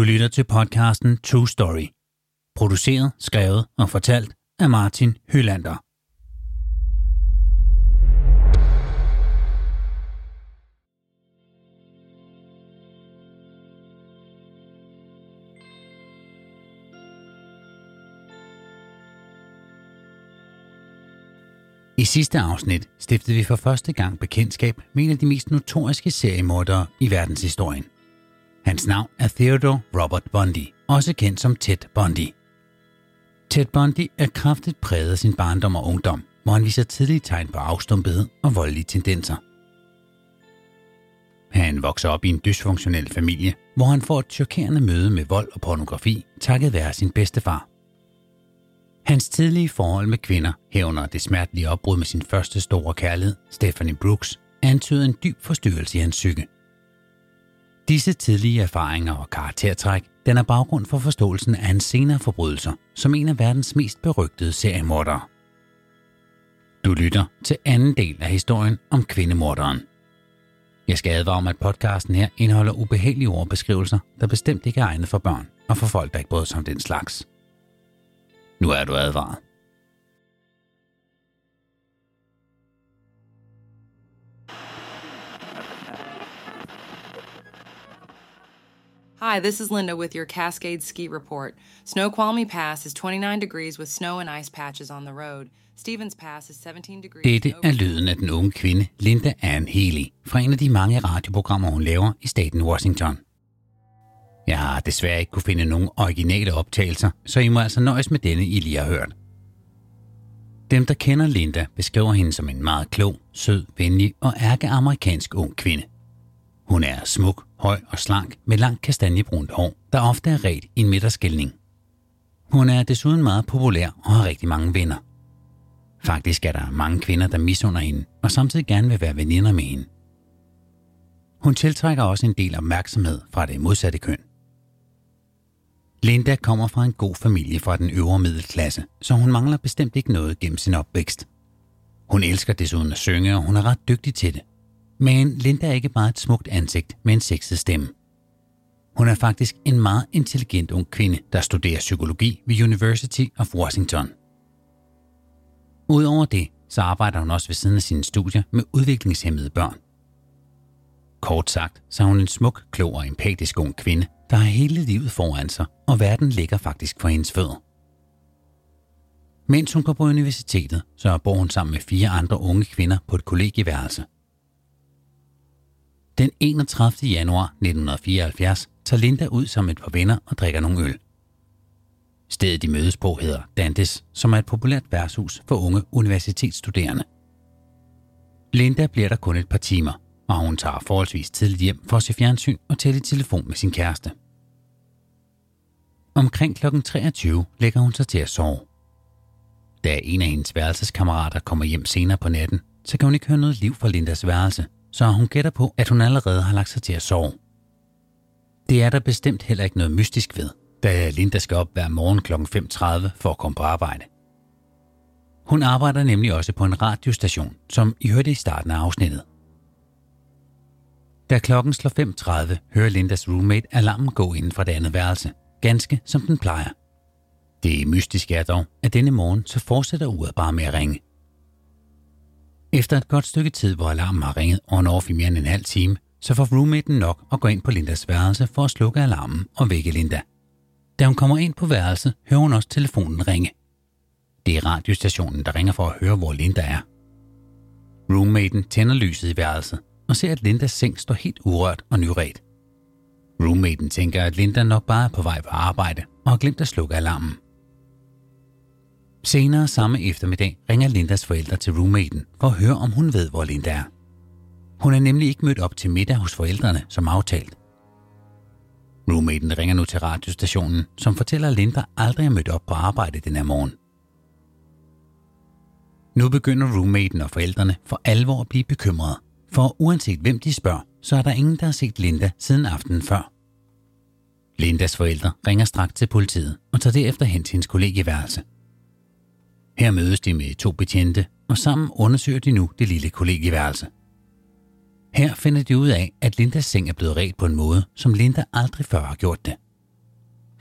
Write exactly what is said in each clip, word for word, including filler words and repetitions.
lytter til podcasten True Story. Produceret, skrevet og fortalt af Martin Hylander. I sidste afsnit stiftede vi for første gang bekendtskab med en af de mest notoriske seriemordere i verdenshistorien. Hans navn er Theodore Robert Bundy, også kendt som Ted Bundy. Ted Bundy er kraftigt præget af sin barndom og ungdom, hvor han viser tidlige tegn på afstumpethed og voldelige tendenser. Han vokser op i en dysfunktionel familie, hvor han får et chokerende møde med vold og pornografi, takket være sin bedstefar. Hans tidlige forhold med kvinder, herunder det smertelige opbrud med sin første store kærlighed, Stephanie Brooks, antyder en dyb forstyrrelse i hans psyke. Disse tidlige erfaringer og karaktertræk danner baggrund for forståelsen af hans senere forbrydelser som en af verdens mest berygtede seriemordere. Du lytter til anden del af historien om kvindemorderen. Jeg skal advare om, at podcasten her indeholder ubehagelige ord og beskrivelser, der bestemt ikke er egnet for børn og for folk, der ikke bryder sig om den slags. Nu er du advaret. Hi, this is Linda with your Cascade Ski Report. Snoqualmie Pass is twenty-nine degrees with snow and ice patches on the road. Stevens Pass is seventeen degrees. Dette er lyden af den unge kvinde Linda Ann Healy fra en af de mange radioprogrammer, hun laver i staten Washington. Jeg har desværre ikke kunne finde nogen originale optagelser, så I må altså nøjes med denne, I lige har hørt. Dem, der kender Linda, beskriver hende som en meget klog, sød, venlig og ærkeamerikansk ung kvinde. Hun er smuk, høj og slank med langt kastanjebrunt hår, der ofte er ret i en midterskilning. Hun er desuden meget populær og har rigtig mange venner. Faktisk er der mange kvinder, der misunder hende og samtidig gerne vil være veninder med hende. Hun tiltrækker også en del opmærksomhed fra det modsatte køn. Linda kommer fra en god familie fra den øvre middelklasse, så hun mangler bestemt ikke noget gennem sin opvækst. Hun elsker desuden at synge, og hun er ret dygtig til det. Men Linda er ikke bare et smukt ansigt med en sexet stemme. Hun er faktisk en meget intelligent ung kvinde, der studerer psykologi ved University of Washington. Udover det, så arbejder hun også ved siden af sine studier med udviklingshæmmede børn. Kort sagt, så er hun en smuk, klog og empatisk ung kvinde, der har hele livet foran sig, og verden ligger faktisk for hendes fødder. Mens hun går på universitetet, så bor hun sammen med fire andre unge kvinder på et kollegieværelse. Den enogtredivte januar nitten fireoghalvfjerds tager Linda ud som et par venner og drikker nogle øl. Stedet de mødes på hedder Dantes, som er et populært værtshus for unge universitetsstuderende. Linda bliver der kun et par timer, og hun tager forholdsvis tidligt hjem for at se fjernsyn og tale i telefon med sin kæreste. Omkring klokken treogtyve lægger hun sig til at sove. Da en af hendes værelseskammerater kommer hjem senere på natten, så kan hun ikke høre noget liv fra Lindas værelse, så hun gætter på, at hun allerede har lagt sig til at sove. Det er der bestemt heller ikke noget mystisk ved, da Linda skal op hver morgen klokken fem tredive for at komme på arbejde. Hun arbejder nemlig også på en radiostation, som I hørte i starten af afsnittet. Da klokken slår fem tredive, hører Lindas roommate alarmen gå inden fra det andet værelse, ganske som den plejer. Det mystiske er dog, at denne morgen så fortsætter uret bare med at ringe. Efter et godt stykke tid, hvor alarmen har ringet on-off i mere end en halv time, så får roommaten nok at gå ind på Lindas værelse for at slukke alarmen og vække Linda. Da hun kommer ind på værelset, hører hun også telefonen ringe. Det er radiostationen, der ringer for at høre, hvor Linda er. Roommaten tænder lyset i værelset og ser, at Lindas seng står helt urørt og nyret. Roommaten tænker, at Linda nok bare er på vej på arbejde og har glemt at slukke alarmen. Senere samme eftermiddag ringer Lindas forældre til roommaten for at høre, om hun ved, hvor Linda er. Hun er nemlig ikke mødt op til middag hos forældrene, som aftalt. Roommaten ringer nu til radiostationen, som fortæller, at Linda aldrig er mødt op på arbejde den her morgen. Nu begynder roommaten og forældrene for alvor at blive bekymrede, for uanset hvem de spørger, så er der ingen, der har set Linda siden aftenen før. Lindas forældre ringer straks til politiet og tager derefter hen til hendes kollegieværelse. Her mødes de med to betjente, og sammen undersøger de nu det lille kollegieværelse. Her finder de ud af, at Lindas seng er blevet redt på en måde, som Linda aldrig før har gjort det.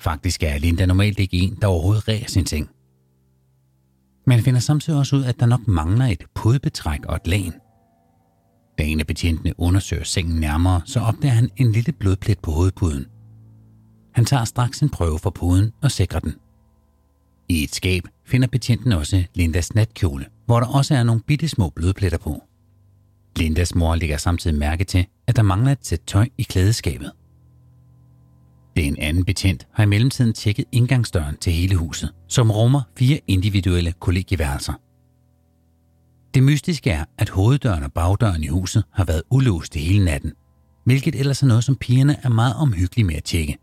Faktisk er Linda normalt ikke en, der overhovedet ræger sin seng. Man finder samtidig også ud, at der nok mangler et pudebetræk og et lagen. Da en af betjentene undersøger sengen nærmere, så opdager han en lille blodplet på hovedpuden. Han tager straks en prøve for puden og sikrer den. I et skab finder betjenten også Lindas natkjole, hvor der også er nogle bitte små blodpletter på. Lindas mor lægger samtidig mærke til, at der mangler et sæt tøj i klædeskabet. Den anden betjent har i mellemtiden tjekket indgangsdøren til hele huset, som rummer fire individuelle kollegieværelser. Det mystiske er, at hoveddøren og bagdøren i huset har været ulåst hele natten, hvilket ellers er noget, som pigerne er meget omhyggelige med at tjekke.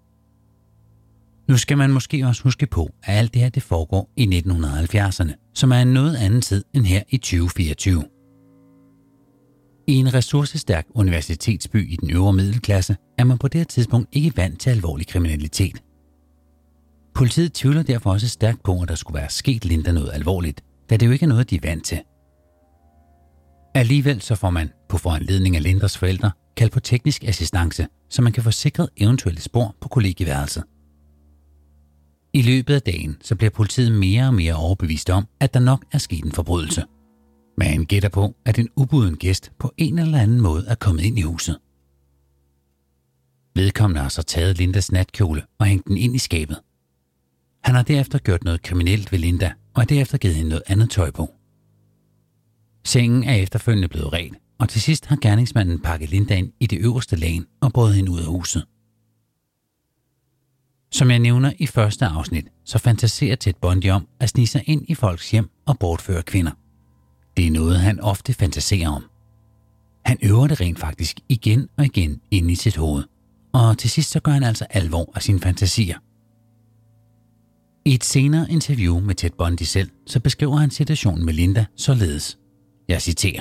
Nu skal man måske også huske på, at alt det her det foregår i nitten halvfjerdserne, som er en noget anden tid end her i tyve fireogtyve. I en ressourcestærk universitetsby i den øvre middelklasse er man på det her tidspunkt ikke vant til alvorlig kriminalitet. Politiet tvivler derfor også stærkt på, at der skulle være sket Linda noget alvorligt, da det jo ikke er noget, de er vant til. Alligevel så får man, på foranledning af Lindas forældre, kaldt på teknisk assistance, så man kan få sikret eventuelle spor på kollegieværelset. I løbet af dagen så bliver politiet mere og mere overbevist om, at der nok er sket en forbrydelse. Man gætter på, at en ubuden gæst på en eller anden måde er kommet ind i huset. Vedkommende har så taget Lindas natkjole og hængt den ind i skabet. Han har derefter gjort noget kriminelt ved Linda, og har derefter givet hende noget andet tøj på. Sengen er efterfølgende blevet ren, og til sidst har gerningsmanden pakket Linda ind i det øverste lag og båret hende ud af huset. Som jeg nævner i første afsnit, så fantaserer Ted Bundy om at snige sig ind i folks hjem og bortføre kvinder. Det er noget, han ofte fantaserer om. Han øver det rent faktisk igen og igen inde i sit hoved, og til sidst så gør han altså alvor af sine fantasier. I et senere interview med Ted Bundy selv, så beskriver han situationen med Linda således. Jeg citerer.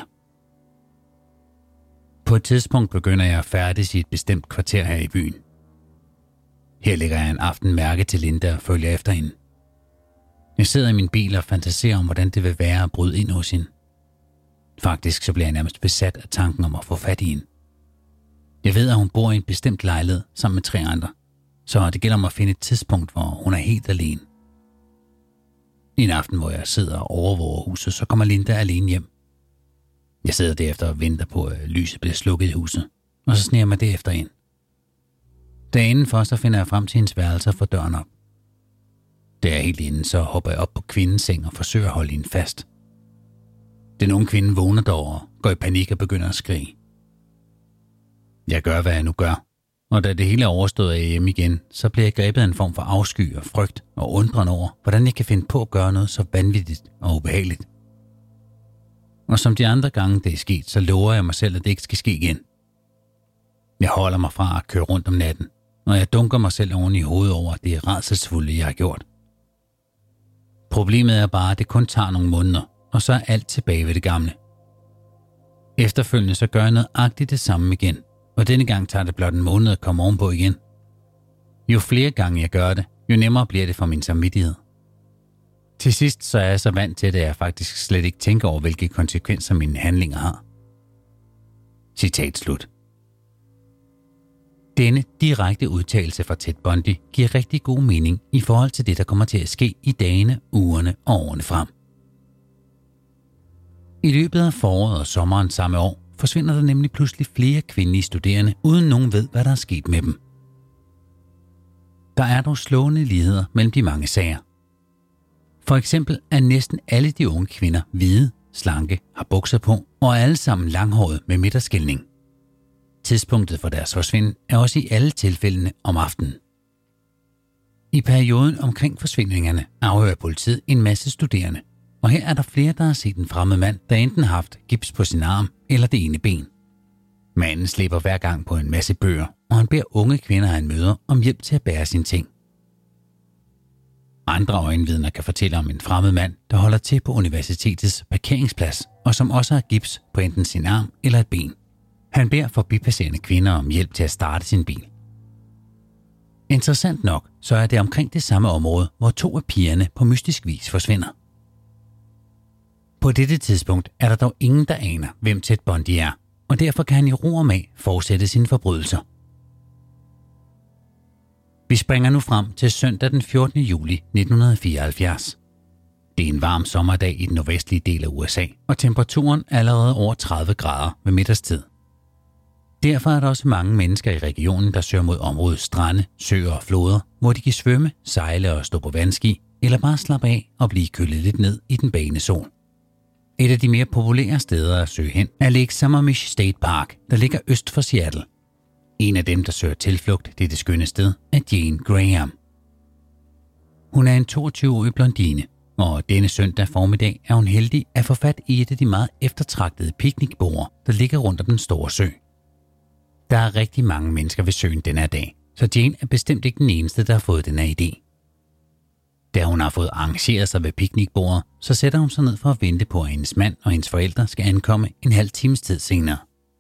På et tidspunkt begynder jeg at færdes i et bestemt kvarter her i byen. Her lægger jeg en aften mærke til Linda og følger efter hende. Jeg sidder i min bil og fantaserer om, hvordan det vil være at bryde ind hos hende. Faktisk så bliver jeg nærmest besat af tanken om at få fat i hende. Jeg ved, at hun bor i en bestemt lejlighed sammen med tre andre, så det gælder om at finde et tidspunkt, hvor hun er helt alene. En aften, hvor jeg sidder og overvåger huset, så kommer Linda alene hjem. Jeg sidder derefter og venter på, at lyset bliver slukket i huset, og så sniger mig derefter ind. Da indenfor, så finder jeg frem til hendes værelse og får døren op. Da jeg er helt inde, så hopper jeg op på kvindens seng og forsøger at holde hende fast. Den unge kvinde vågner dog og går i panik og begynder at skrige. Jeg gør, hvad jeg nu gør, og da det hele er overstået af hjemme igen, så bliver jeg grebet af en form for afsky og frygt og undren over, hvordan jeg kan finde på at gøre noget så vanvittigt og ubehageligt. Og som de andre gange det er sket, så lover jeg mig selv, at det ikke skal ske igen. Jeg holder mig fra at køre rundt om natten, og jeg dunker mig selv oven i hovedet over det rædselsfulde, jeg har gjort. Problemet er bare, at det kun tager nogle måneder, og så er alt tilbage ved det gamle. Efterfølgende så gør jeg nøjagtigt det samme igen, og denne gang tager det blot en måned at komme ovenpå igen. Jo flere gange jeg gør det, jo nemmere bliver det for min samvittighed. Til sidst så er jeg så vant til det, at jeg faktisk slet ikke tænker over, hvilke konsekvenser mine handlinger har. Citat slut. Denne direkte udtalelse fra Ted Bundy giver rigtig god mening i forhold til det, der kommer til at ske i dagene, ugerne og årene frem. I løbet af foråret og sommeren samme år forsvinder der nemlig pludselig flere kvindelige studerende, uden nogen ved, hvad der er sket med dem. Der er dog slående ligheder mellem de mange sager. For eksempel er næsten alle de unge kvinder hvide, slanke, har bukser på og er alle sammen langhåret med midterskilning. Tidspunktet for deres forsvinden er også i alle tilfældene om aftenen. I perioden omkring forsvindingerne afhører politiet en masse studerende, og her er der flere, der har set en fremmed mand, der enten har haft gips på sin arm eller det ene ben. Manden slæber hver gang på en masse bøger, og han beder unge kvinder, han møder, om hjælp til at bære sine ting. Andre øjenvidner kan fortælle om en fremmed mand, der holder til på universitetets parkeringsplads, og som også har gips på enten sin arm eller et ben. Han beder forbipasserende kvinder om hjælp til at starte sin bil. Interessant nok, så er det omkring det samme område, hvor to af pigerne på mystisk vis forsvinder. På dette tidspunkt er der dog ingen, der aner, hvem Ted Bundy er, og derfor kan han i ro og mag fortsætte sine forbrydelser. Vi springer nu frem til søndag den fjortende juli nitten fireoghalvfjerds. Det er en varm sommerdag i den nordvestlige del af U S A, og temperaturen er allerede over tredive grader ved middagstid. Derfor er der også mange mennesker i regionen, der søger mod området strande, søer og floder, hvor de kan svømme, sejle og stå på vandski, eller bare slappe af og blive kølet lidt ned i den bagende sol. Et af de mere populære steder at søge hen er Lake Sammamish State Park, der ligger øst for Seattle. En af dem, der søger tilflugt til det skønne sted, er Jane Graham. Hun er en toogtyve-årig blondine, og denne søndag formiddag er hun heldig at få fat i et af de meget eftertragtede piknikborde, der ligger rundt om den store sø. Der er rigtig mange mennesker ved søen denne dag, så Jane er bestemt ikke den eneste, der har fået denne idé. Da hun har fået arrangeret sig ved piknikbordet, så sætter hun sig ned for at vente på, at hendes mand og hendes forældre skal ankomme en halv times tid senere.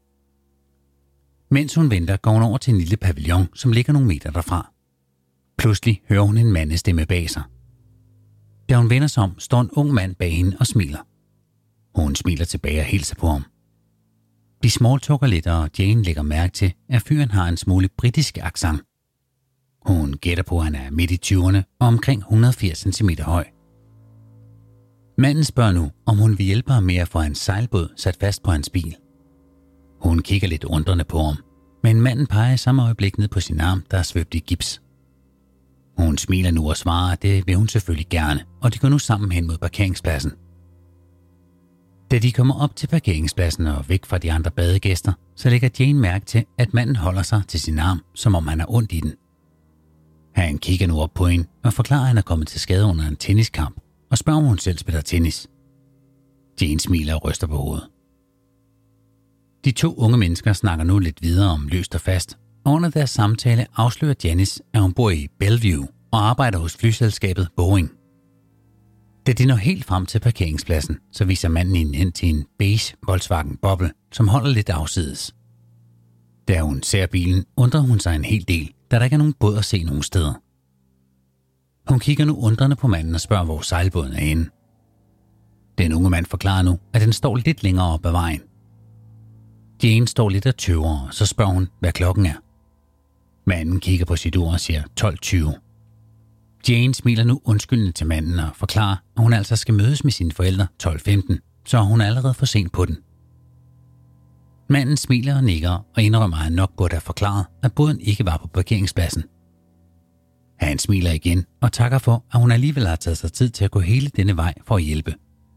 Mens hun venter, går hun over til en lille pavillon, som ligger nogle meter derfra. Pludselig hører hun en mandestemme bag sig. Da hun vender sig om, står en ung mand bag hende og smiler. Hun smiler tilbage og hilser på ham. De smalltalker lidt, og Jane lægger mærke til, at fyren har en smule britisk accent. Hun gætter på, at han er midt i tyverne og omkring et hundrede og firs centimeter høj. Manden spørger nu, om hun vil hjælpe ham med at få hans sejlbåd sat fast på hans bil. Hun kigger lidt undrende på ham, men manden peger i samme øjeblik ned på sin arm, der er svøbt i gips. Hun smiler nu og svarer, at det vil hun selvfølgelig gerne, og de går nu sammen hen mod parkeringspladsen. Da de kommer op til parkeringspladsen og væk fra de andre badegæster, så lægger Jane mærke til, at manden holder sig til sin arm, som om han er ondt i den. Han kigger nu op på hende og forklarer, at han er kommet til skade under en tenniskamp, og spørger, om hun selv spiller tennis. Jane smiler og ryster på hovedet. De to unge mennesker snakker nu lidt videre om løst og fast, og under deres samtale afslører Janice, at hun bor i Bellevue og arbejder hos flyselskabet Boeing. Da de når helt frem til parkeringspladsen, så viser manden hende hen til en beige Volkswagen Bobble, som holder lidt afsides. Da hun ser bilen, undrer hun sig en hel del, da der ikke er nogen båd at se nogen steder. Hun kigger nu undrende på manden og spørger, hvor sejlbåden er henne. Den unge mand forklarer nu, at den står lidt længere op ad vejen. Jane står lidt og tøver, og så spørger hun, hvad klokken er. Manden kigger på sit ur og siger tolv tyve. Jane smiler nu undskyldende til manden og forklarer, at hun altså skal mødes med sine forældre tolv femten, så hun er allerede for sent på den. Manden smiler og nikker og indrømmer, at han nok burde have forklaret, at båden ikke var på parkeringspladsen. Han smiler igen og takker for, at hun alligevel har taget sig tid til at gå hele denne vej for at hjælpe.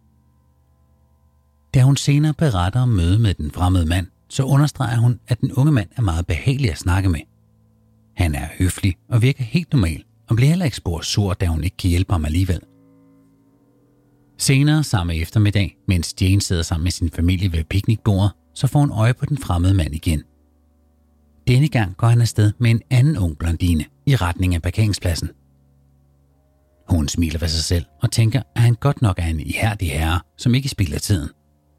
Da hun senere beretter om mødet med den fremmede mand, så understreger hun, at den unge mand er meget behagelig at snakke med. Han er høflig og virker helt normal, og bliver heller ikke spor sur, da hun ikke kan hjælpe ham alligevel. Senere samme eftermiddag, mens Jane sidder sammen med sin familie ved piknikbordet, så får hun øje på den fremmede mand igen. Denne gang går han afsted med en anden ung blondine i retning af parkeringspladsen. Hun smiler ved sig selv og tænker, at han godt nok er en ihærdig herre, som ikke spilder tiden.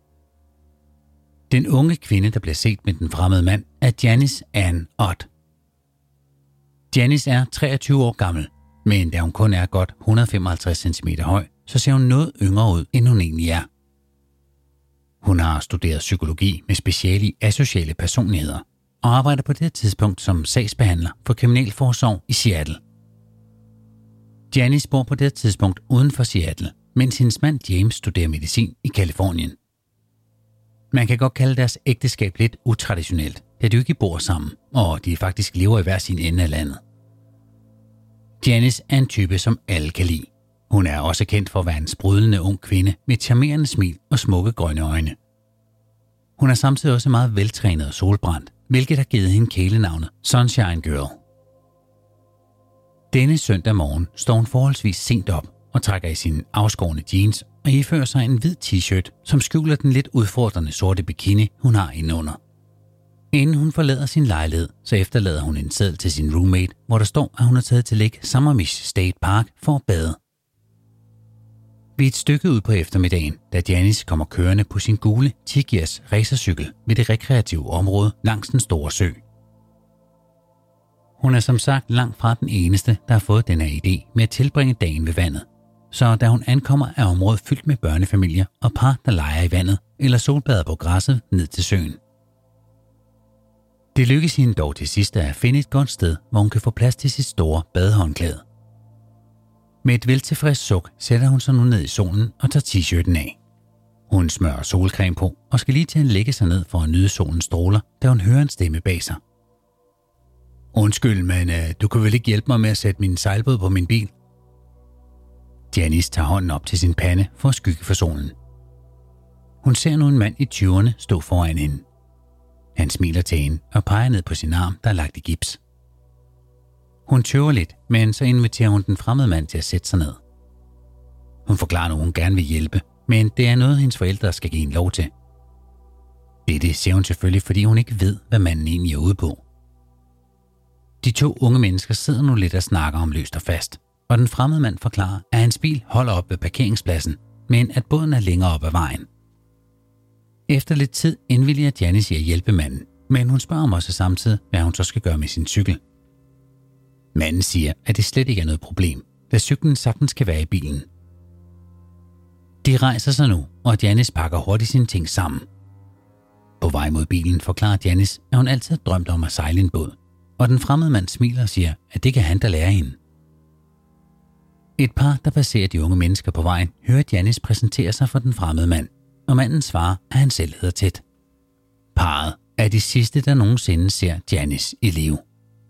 Den unge kvinde, der bliver set med den fremmede mand, er Janice Ann Ott. Janice er treogtyve år gammel, men da hun kun er godt et hundrede og femoghalvtreds centimeter høj, så ser hun noget yngre ud, end hun egentlig er. Hun har studeret psykologi med speciale i asociale personligheder og arbejder på det tidspunkt som sagsbehandler for kriminalforsorg i Seattle. Janice bor på det tidspunkt uden for Seattle, mens hendes mand James studerer medicin i Kalifornien. Man kan godt kalde deres ægteskab lidt utraditionelt, da de ikke bor sammen, og de faktisk lever i hver sin ende af landet. Janice er en type, som alle kan lide. Hun er også kendt for at være en sprudlende ung kvinde med et charmerende smil og smukke grønne øjne. Hun er samtidig også meget veltrænet og solbrændt, hvilket har givet hende kælenavnet Sunshine Girl. Denne søndag morgen står hun forholdsvis sent op og trækker i sine afskårne jeans og ifører sig en hvid t-shirt, som skjuler den lidt udfordrende sorte bikini, hun har indenunder. Inden hun forlader sin lejlighed, så efterlader hun en seddel til sin roommate, hvor der står, at hun er taget til Lake Sammamish State Park for at bade. Vi er et stykke ud på eftermiddagen, da Janice kommer kørende på sin gule Tigias racercykel ved det rekreative område langs den store sø. Hun er som sagt langt fra den eneste, der har fået denne idé med at tilbringe dagen ved vandet. Så da hun ankommer, er området fyldt med børnefamilier og par, der leger i vandet eller solbader på græsset ned til søen. Det lykkes hende dog til sidst at finde et godt sted, hvor hun kan få plads til sit store badehåndklæde. Med et veltilfreds suk sætter hun sig nu ned i solen og tager t-shirten af. Hun smører solcreme på og skal lige til at lægge sig ned for at nyde solens stråler, da hun hører en stemme bag sig. Undskyld, men uh, du kan vel ikke hjælpe mig med at sætte min sejlbåd på min bil? Janice tager hånden op til sin pande for at skygge for solen. Hun ser nu en mand i tyverne stå foran hende. Han smiler til hende og peger ned på sin arm, der er lagt i gips. Hun tøver lidt, men så inviterer hun den fremmede mand til at sætte sig ned. Hun forklarer nu, hun gerne vil hjælpe, men det er noget, hendes forældre skal give hende lov til. Dette siger hun selvfølgelig, fordi hun ikke ved, hvad manden egentlig er ude på. De to unge mennesker sidder nu lidt og snakker om løst og fast, og den fremmede mand forklarer, at hans bil holder op ved parkeringspladsen, men at båden er længere op ad vejen. Efter lidt tid indvilliger Janice i at hjælpe manden, men hun spørger om også samtidig, hvad hun så skal gøre med sin cykel. Manden siger, at det slet ikke er noget problem, da cyklen sagtens skal være i bilen. De rejser sig nu, og Janice pakker hurtigt sine ting sammen. På vej mod bilen forklarer Janice, at hun altid har drømt om at sejle en båd, og den fremmede mand smiler og siger, at det kan han da lære hende. Et par, der passerer de unge mennesker på vejen, hører Janice præsentere sig for den fremmede mand, og manden svarer, at han selv hedder Ted. Parret er de sidste, der nogensinde ser Janice i live.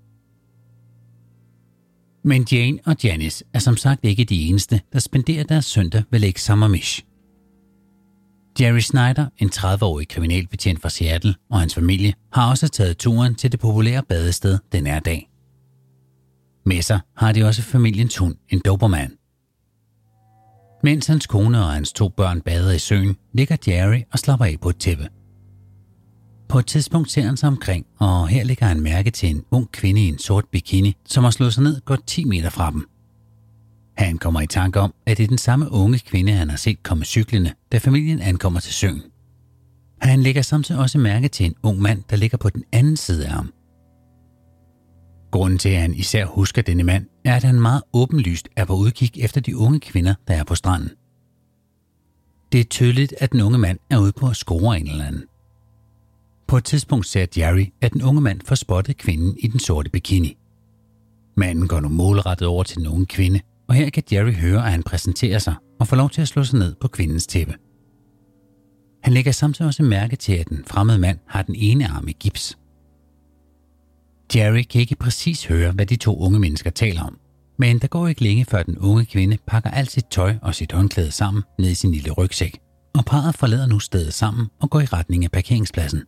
Men Jane og Janice er som sagt ikke de eneste, der spenderer deres søndag ved Lake Sammamish. Jerry Snyder, en tredive-årig kriminalbetjent fra Seattle, og hans familie har også taget turen til det populære badested den her dag. Med sig har de også familiens hund, en Doberman. Mens hans kone og hans to børn bader i søen, ligger Jerry og slapper af på et tæppe. På et tidspunkt ser han sig omkring, og her lægger han mærke til en ung kvinde i en sort bikini, som har slået sig ned godt ti meter fra dem. Han kommer i tanke om, at det er den samme unge kvinde, han har set komme cyklende, da familien ankommer til søen. Han lægger samtidig også mærke til en ung mand, der ligger på den anden side af ham. Grunden til, at han især husker denne mand, er, at han meget åbenlyst er på udkig efter de unge kvinder, der er på stranden. Det er tydeligt, at den unge mand er ude på at score en eller anden. På et tidspunkt ser Jerry, at den unge mand får spottet kvinden i den sorte bikini. Manden går nu målrettet over til den unge kvinde, og her kan Jerry høre, at han præsenterer sig og får lov til at slå sig ned på kvindens tæppe. Han lægger samtidig også mærke til, at den fremmede mand har den ene arm i gips. Jerry kan ikke præcis høre, hvad de to unge mennesker taler om, men der går ikke længe før den unge kvinde pakker alt sit tøj og sit håndklæde sammen ned i sin lille rygsæk, og parret forlader nu stedet sammen og går i retning af parkeringspladsen.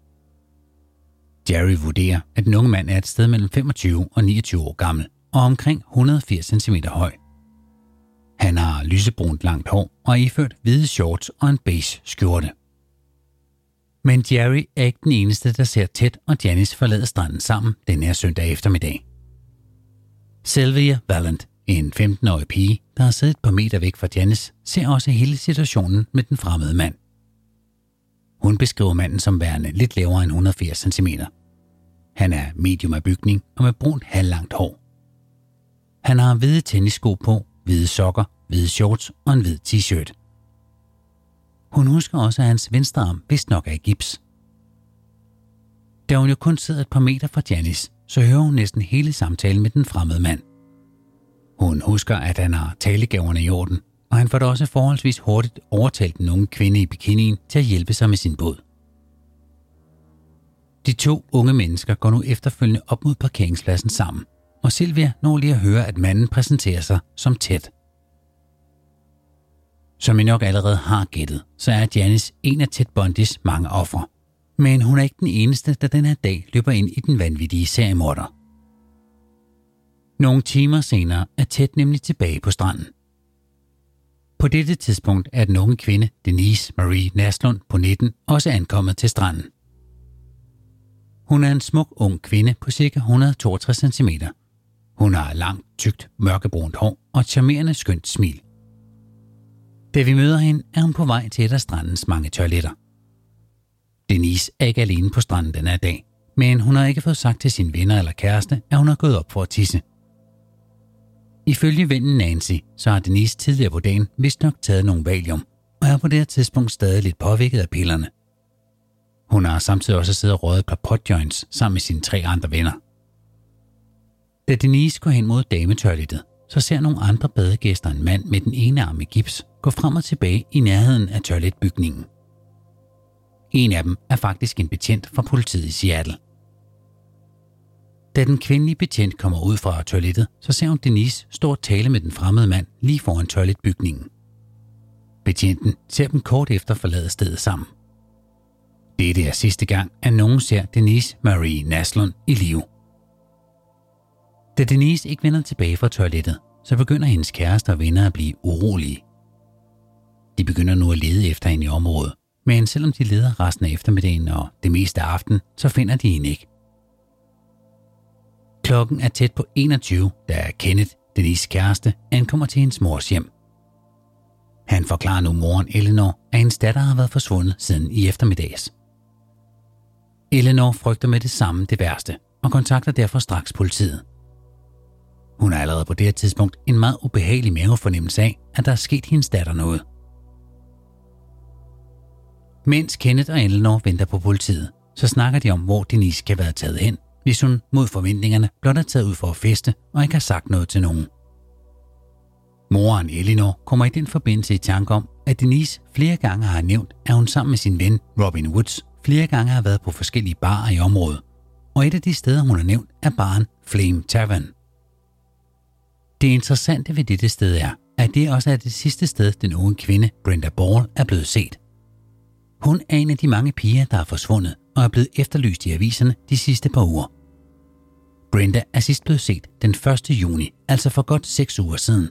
Jerry vurderer, at den unge mand er et sted mellem femogtyve og niogtyve år gammel og omkring et hundrede og firs centimeter høj. Han har lysebrunt langt hår og er iført hvide shorts og en beige skjorte. Men Jerry er ikke den eneste, der ser Ted og Janice forlade stranden sammen den her søndag eftermiddag. Sylvia Valent, en femten-årig pige, der har siddet et par meter væk fra Janice, ser også hele situationen med den fremmede mand. Hun beskriver manden som værende lidt lavere end et hundrede og firs centimeter. Han er medium af bygning og med brunt halvlangt hår. Han har hvide tennissko på, hvide sokker, hvide shorts og en hvid t-shirt. Hun husker også, at hans venstre arm vist nok er i gips. Da hun jo kun sidder et par meter fra Janice, så hører hun næsten hele samtalen med den fremmede mand. Hun husker, at han har talegaverne i orden, og han får da også forholdsvis hurtigt overtalt den unge kvinde i bikinien til at hjælpe sig med sin båd. De to unge mennesker går nu efterfølgende op mod parkeringspladsen sammen, og Sylvia når lige at høre, at manden præsenterer sig som Ted. Som I nok allerede har gættet, så er Janice en af Ted Bundys mange ofre. Men hun er ikke den eneste, der den her dag løber ind i den vanvittige seriemorder. Nogle timer senere er Ted nemlig tilbage på stranden. På dette tidspunkt er den unge kvinde, Denise Marie Naslund på nitten, også ankommet til stranden. Hun er en smuk ung kvinde på ca. et hundrede og toogtres centimeter. Hun har langt, tykt, mørkebrunt hår og et charmerende skønt smil. Da vi møder hende, er hun på vej til et af strandens mange toiletter. Denise er ikke alene på stranden den her dag, men hun har ikke fået sagt til sine venner eller kæreste, at hun har gået op for at tisse. Ifølge vennen Nancy, så har Denise tidligere på dagen vist nok taget nogle valium, og er på det her tidspunkt stadig lidt påvirket af pillerne. Hun har samtidig også siddet og røget et par potjoints sammen med sine tre andre venner. Da Denise går hen mod dametoilettet, så ser nogle andre badegæster en mand med den ene arm i gips gå frem og tilbage i nærheden af toiletbygningen. En af dem er faktisk en betjent fra politiet i Seattle. Da den kvindelige betjent kommer ud fra toilettet, så ser hun Denise stå og tale med den fremmede mand lige foran toiletbygningen. Betjenten ser dem kort efter forlade stedet sammen. Dette er sidste gang, at nogen ser Denise Marie Naslund i live. Da Denise ikke vender tilbage fra toilettet, så begynder hendes kæreste og venner at blive urolige. De begynder nu at lede efter hende i området, men selvom de leder resten af eftermiddagen og det meste af aftenen, så finder de hende ikke. Klokken er tæt på enogtyve, da Kenneth, Denises kæreste, ankommer til hendes mors hjem. Han forklarer nu moren Eleanor, at hendes datter har været forsvundet siden i eftermiddags. Eleanor frygter med det samme det værste og kontakter derfor straks politiet. Hun har allerede på det her tidspunkt en meget ubehagelig mavefornemmelse af, at der er sket hendes datter noget. Mens Kenneth og Eleanor venter på politiet, så snakker de om, hvor Denise kan være taget hen, hvis hun mod forventningerne blot er taget ud for at feste og ikke har sagt noget til nogen. Moren Eleanor kommer i den forbindelse i tanke om, at Denise flere gange har nævnt, at hun sammen med sin ven Robin Woods flere gange har været på forskellige barer i området, og et af de steder, hun har nævnt, er baren Flame Tavern. Det interessante ved dette sted er, at det også er det sidste sted, den unge kvinde Brenda Ball er blevet set. Hun er en af de mange piger, der er forsvundet og er blevet efterlyst i aviserne de sidste par uger. Brenda er sidst blevet set den første juni, altså for godt seks uger siden.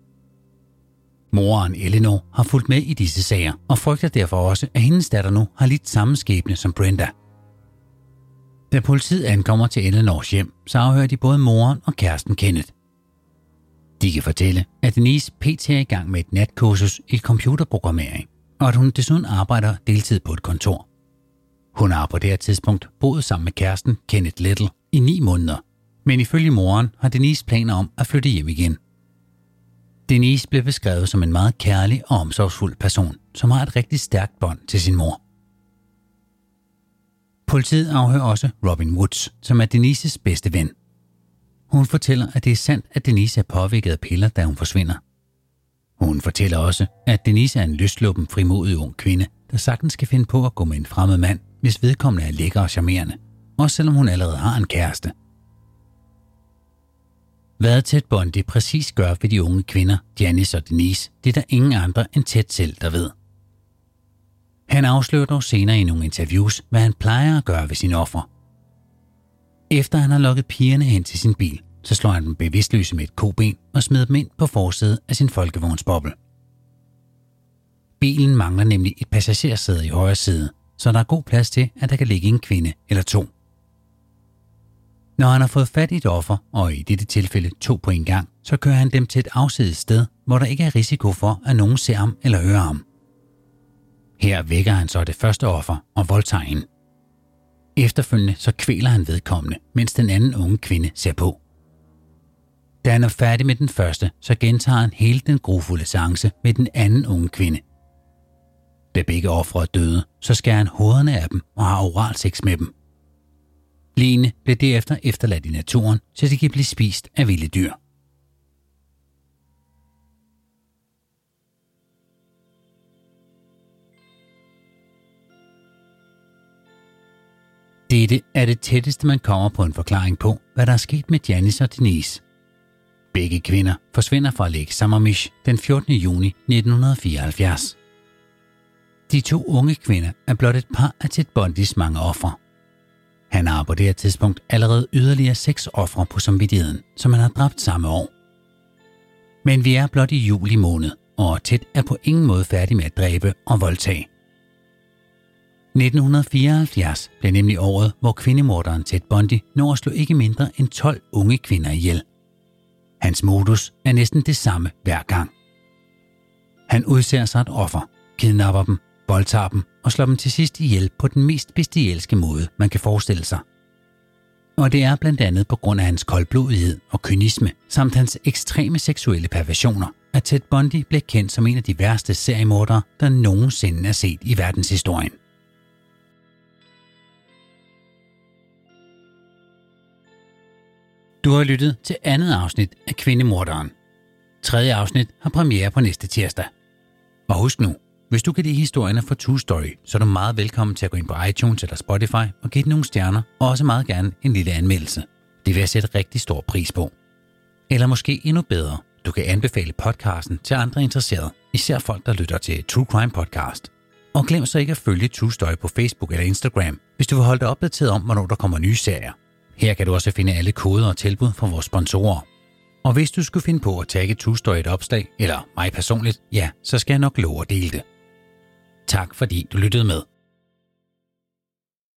Moren Eleanor har fulgt med i disse sager og frygter derfor også, at hendes datter nu har lidt samme skæbne som Brenda. Da politiet ankommer til Eleanors hjem, så afhører de både moren og kæresten Kenneth. De kan fortælle, at Denise pt. Er i gang med et natkursus i computerprogrammering, og at hun desuden arbejder deltid på et kontor. Hun har på det her tidspunkt boet sammen med kæresten Kenneth Little i ni måneder, men ifølge moren har Denise planer om at flytte hjem igen. Denise blev beskrevet som en meget kærlig og omsorgsfuld person, som har et rigtig stærkt bånd til sin mor. Politiet afhører også Robin Woods, som er Denises bedste ven. Hun fortæller, at det er sandt, at Denise er påvirket af piller, da hun forsvinder. Hun fortæller også, at Denise er en lystluppen, frimodig ung kvinde, der sagtens skal finde på at gå med en fremmed mand, hvis vedkommende er lækker og charmerende, også selvom hun allerede har en kæreste. Hvad Ted Bundy præcis gør ved de unge kvinder, Janice og Denise, det er der ingen andre end Ted selv, der ved. Han afslører dog senere i nogle interviews, hvad han plejer at gøre ved sine ofre. Efter han har lukket pigerne hen til sin bil, så slår han dem bevidstløse med et koben og smider dem ind på forsædet af sin folkevognsboble. Bilen mangler nemlig et passagersæde i højre side, så der er god plads til, at der kan ligge en kvinde eller to. Når han har fået fat i et offer, og i dette tilfælde to på en gang, så kører han dem til et afsides sted, hvor der ikke er risiko for, at nogen ser ham eller hører ham. Her vækker han så det første offer og voldtager hende. Efterfølgende så kvæler han vedkommende, mens den anden unge kvinde ser på. Da han er færdig med den første, så gentager han hele den grufulde seance med den anden unge kvinde. Da begge ofre er døde, så skærer han hovederne af dem og har oralsex med dem. Ligene blev derefter efterladt i naturen, så de kan blive spist af vilde dyr. Dette er det tætteste, man kommer på en forklaring på, hvad der er sket med Janice og Denise. Begge kvinder forsvinder fra Lake Sammamish den fjortende juni nitten fireoghalvfjerds. De to unge kvinder er blot et par af Ted Bundys mange ofre. Han har på det her tidspunkt allerede yderligere seks ofre på samvittigheden, som han har dræbt samme år. Men vi er blot i juli måned, og Ted er på ingen måde færdig med at dræbe og voldtage. nitten fireoghalvfjerds blev nemlig året, hvor kvindemorderen Ted Bundy når at slå ikke mindre end tolv unge kvinder ihjel. Hans modus er næsten det samme hver gang. Han udser sig et offer, kidnapper dem, voldtager dem og slår dem til sidst ihjel på den mest bestialske måde, man kan forestille sig. Og det er blandt andet på grund af hans koldblodighed og kynisme, samt hans ekstreme seksuelle perversioner, at Ted Bundy blev kendt som en af de værste seriemordere, der nogensinde er set i verdenshistorien. Du har lyttet til andet afsnit af Kvindemorderen. Tredje afsnit har premiere på næste tirsdag. Og husk nu, hvis du kan lide historierne fra True Story, så er du meget velkommen til at gå ind på iTunes eller Spotify og give den nogle stjerner, og også meget gerne en lille anmeldelse. Det vil jeg sætte rigtig stor pris på. Eller måske endnu bedre, du kan anbefale podcasten til andre interesserede, især folk, der lytter til True Crime Podcast. Og glem så ikke at følge True Story på Facebook eller Instagram, hvis du vil holde dig opdateret om, hvornår der kommer nye serier. Her kan du også finde alle koder og tilbud fra vores sponsorer. Og hvis du skulle finde på at tagge True Story et opslag, eller mig personligt, ja, så skal jeg nok love at dele det. Tak fordi du lyttede med.